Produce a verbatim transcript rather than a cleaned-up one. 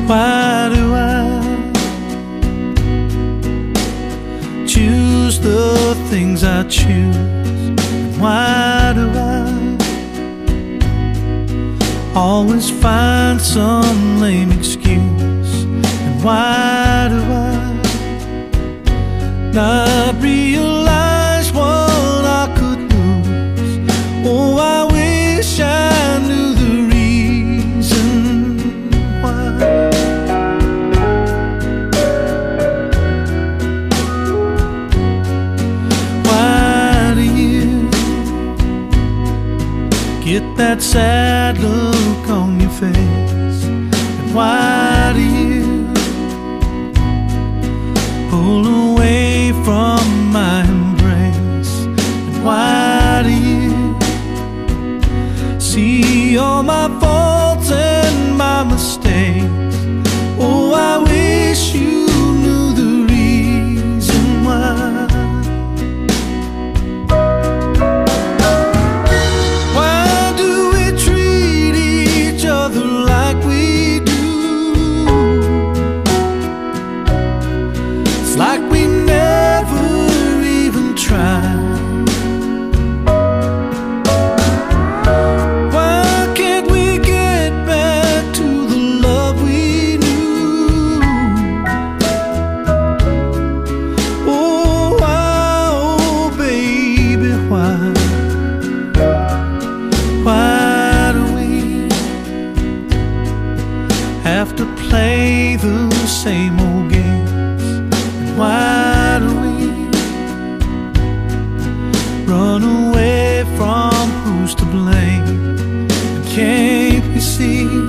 Why do I choose the things I choose? And why do I always find some lame excuse? And why do I not realize what I could lose? Oh, I wish I knew the reason why. Why do you get that sad look on your face? And why do you pull away from my embrace? And why do you see all my faults and my mistakes? Oh, I wish you knew the reason why. Why do we treat each other like we do? It's like we never even tried. Why can't we get back to the love we knew? Oh, why, oh baby, why? Why do we have to play the same old games? And why do we run away from who's to blame? And can't we see